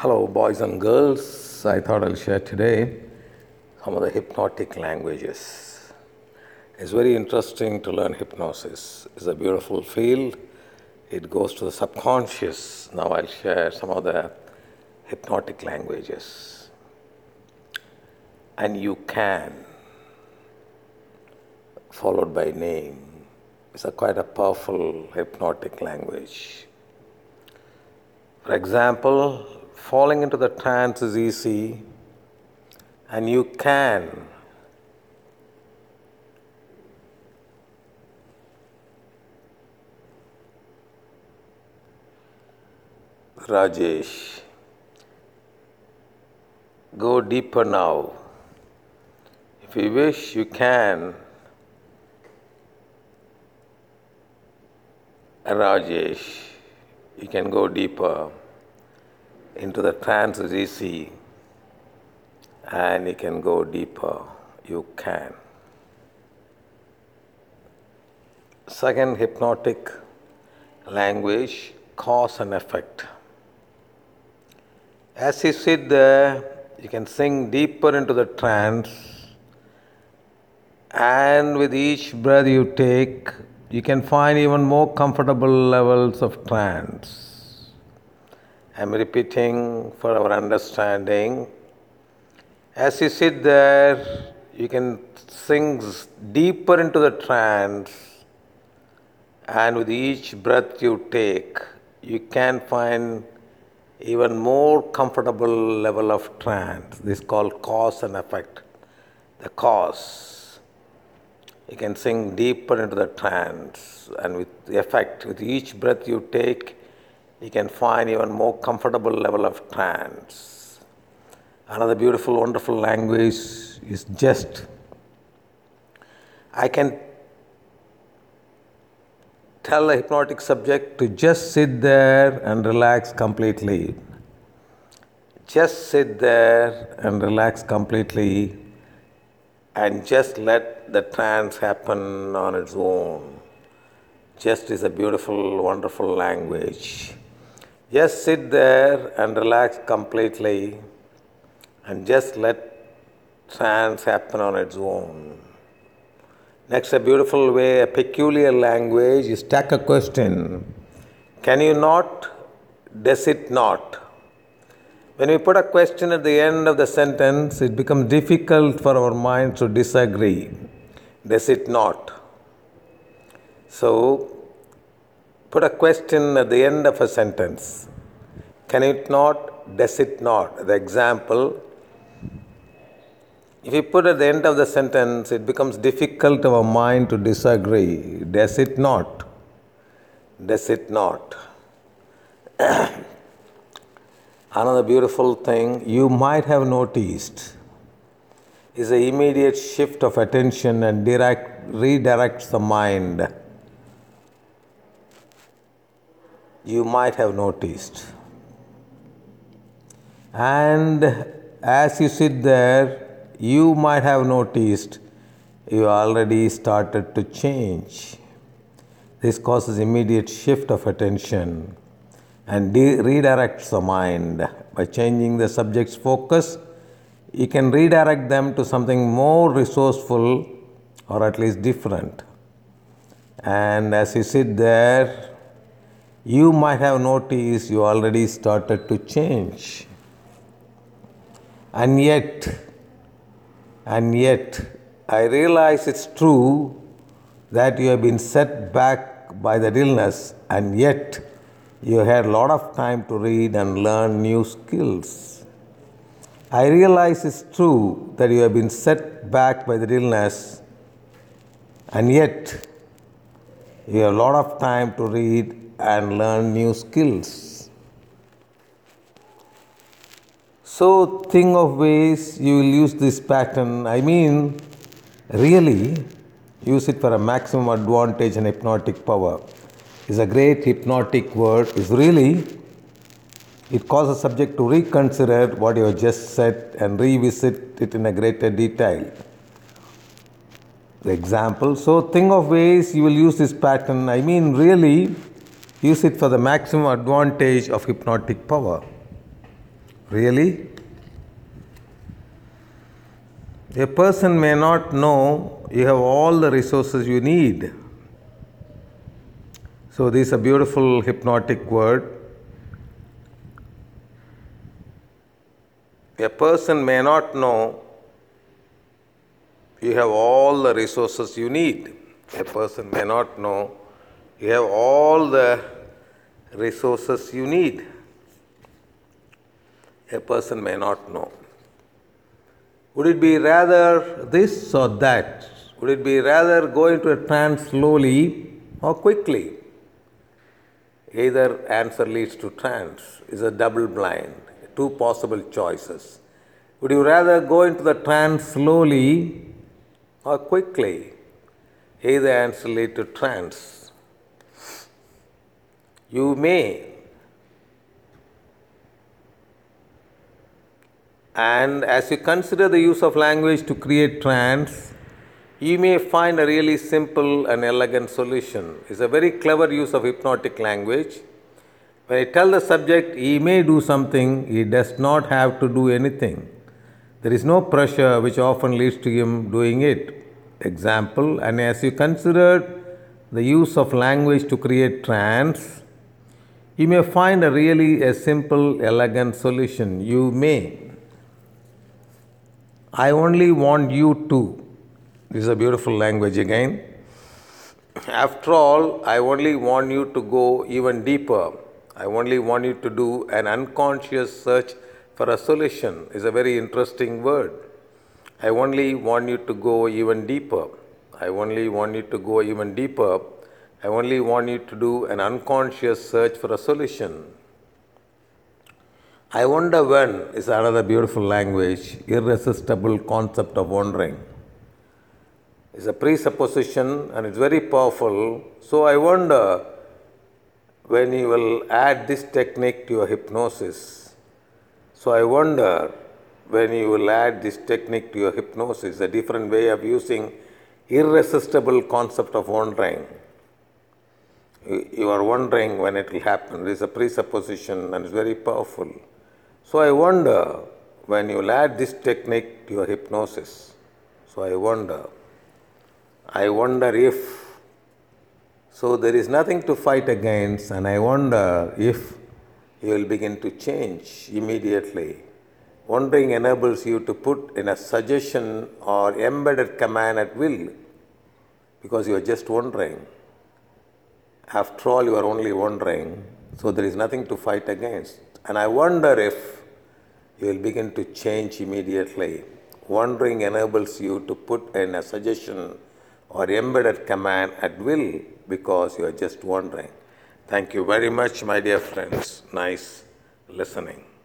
Hello, boys and girls. I thought I'll share today some of the hypnotic languages. It's very interesting to learn hypnosis. It's a beautiful field. It goes to the subconscious. Now I'll share some of the hypnotic languages. And you can, followed by name, is quite a powerful hypnotic language. For example, falling into the trance is easy, and you can. Rajesh, go deeper now. If you wish, you can. Rajesh, you can go deeper. Into the trance is easy, and you can go deeper. You can. Second hypnotic language, cause and effect. As you sit there, you can sink deeper into the trance, and with each breath you take, you can find even more comfortable levels of trance. I'm repeating for our understanding. As you sit there, you can sink deeper into the trance, and with each breath you take, you can find even more comfortable level of trance. This is called cause and effect. The cause. You can sink deeper into the trance, and with the effect, with each breath you take, you can find even more comfortable level of trance. Another beautiful, wonderful language is just. I can tell a hypnotic subject to just sit there and relax completely. Just sit there and relax completely, and just let the trance happen on its own. Just is a beautiful, wonderful language. Just sit there and relax completely, and just let trance happen on its own. Next, a beautiful way, a peculiar language is stack a question. Can you not? Does it not? When we put a question at the end of the sentence, it becomes difficult for our mind to disagree. Does it not? So, put a question at the end of a sentence. Can it not? Does it not? The example. If you put at the end of the sentence, it becomes difficult for our mind to disagree. Does it not? Does it not? Another beautiful thing you might have noticed is an immediate shift of attention and redirects the mind. You might have noticed. And as you sit there, you might have noticed you already started to change. This causes immediate shift of attention and redirects the mind. By changing the subject's focus, you can redirect them to something more resourceful or at least different. And as you sit there, you might have noticed you already started to change. And yet, I realize it's true that you have been set back by that illness, and yet you had a lot of time to read and learn new skills. I realize it's true that you have been set back by that illness, and yet you have a lot of time to read and learn new skills. So think of ways you will use this pattern. Really use it for a maximum advantage and hypnotic power. It's a great hypnotic word. It causes the subject to reconsider what you have just said and revisit it in a greater detail. The example. So think of ways you will use this pattern. Really use it for the maximum advantage of hypnotic power. Really? A person may not know you have all the resources you need. So, this is a beautiful hypnotic word. A person may not know you have all the resources you need. A person may not know you have all the resources you need. A person may not know. Would it be rather this or that? Would it be rather go into a trance slowly or quickly? Either answer leads to trance. It's a double blind, two possible choices. Would you rather go into the trance slowly or quickly? Either answer leads to trance. You may. And as you consider the use of language to create trance, you may find a really simple and elegant solution. It's a very clever use of hypnotic language. When I tell the subject he may do something, he does not have to do anything. There is no pressure which often leads to him doing it. Example, and as you consider the use of language to create trance, you may find a simple, elegant solution. You may. I only want you to. This is a beautiful language again. After all, I only want you to go even deeper. I only want you to do an unconscious search for a solution. Is a very interesting word. I only want you to go even deeper. I only want you to go even deeper. I only want you to do an unconscious search for a solution. I wonder when is another beautiful language, irresistible concept of wondering. It's a presupposition and it's very powerful. So I wonder when you will add this technique to your hypnosis. So I wonder when you will add this technique to your hypnosis, a different way of using irresistible concept of wondering. You are wondering when it will happen. This is a presupposition and it's very powerful. So I wonder when you will add this technique to your hypnosis. So I wonder if. So there is nothing to fight against, and I wonder if you will begin to change immediately. Wondering enables you to put in a suggestion or embedded command at will, because you are just wondering. After all, you are only wondering, so there is nothing to fight against. And I wonder if you will begin to change immediately. Wondering enables you to put in a suggestion or embedded command at will, because you are just wondering. Thank you very much, my dear friends. Nice listening.